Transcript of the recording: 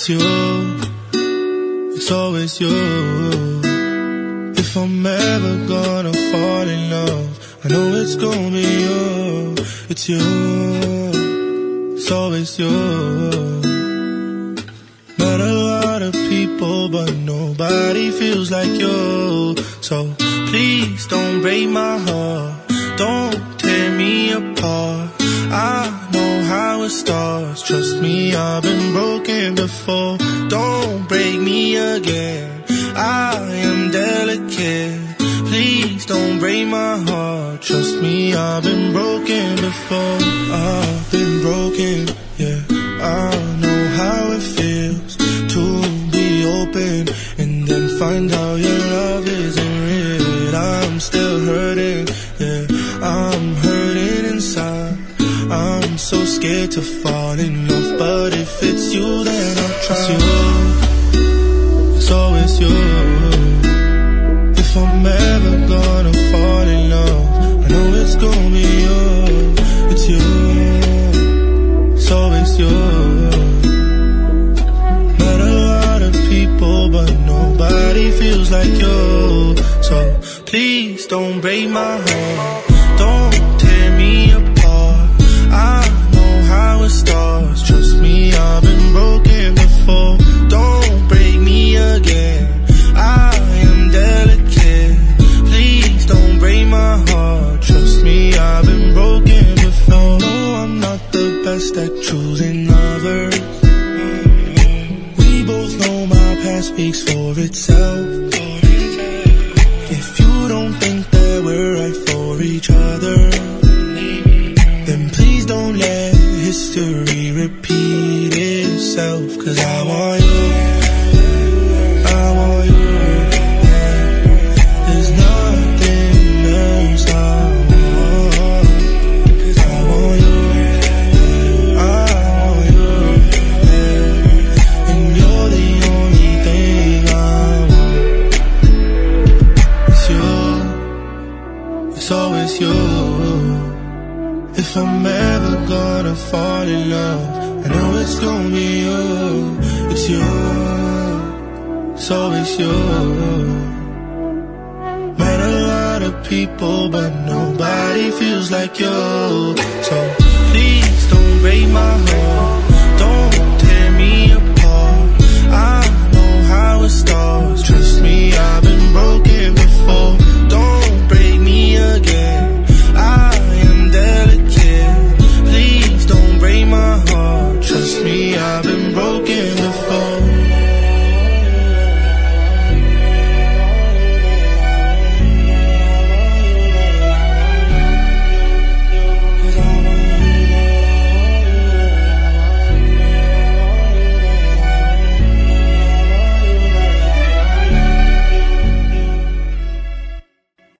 It's you, it's always you. If I'm ever gonna fall in love, I know it's gonna be you. It's you, it's always you. Met a lot of people, but nobody feels like you. So please don't break my heart, don't tear me apart. I know how it starts, trust me, I've been broken before. Don't break me again, I am delicate. Please don't break my heart, trust me, I've been broken before. I've been broken, yeah, I know how it feels to be open and then find out your love isn't real. I'm still hurting, yeah, I'm hurting inside. I'm so scared to fall in love, but if it's you, then I'll try. It's you, it's always you. If I'm ever gonna fall in love, I know it's gonna be you. It's you, it's always you. Met a lot of people, but nobody feels like you. So please don't break my heart, don't tear me apart. I know how it starts, trust me, I've been broken before. Don't break me again, I am delicate. Please don't break my heart, trust me, I've been broken before. No, I'm not the best at choosing lovers. We both know my past speaks for itself. If you don't think that we're right for each other, then please don't let history repeat itself. Cause I want you, I want you. There's nothing else I want. Cause I want you, I want you. And you're the only thing I want. It's you, it's always you. If I'm ever gonna fall in love, I know it's gonna be you. It's you, it's always you. Met a lot of people, but nobody feels like you. So please don't break my heart, don't tear me apart. I know how it starts, trust me, I've been broken before. Don't break me again, I am delicate. Please don't break my heart, trust me, I've been broken.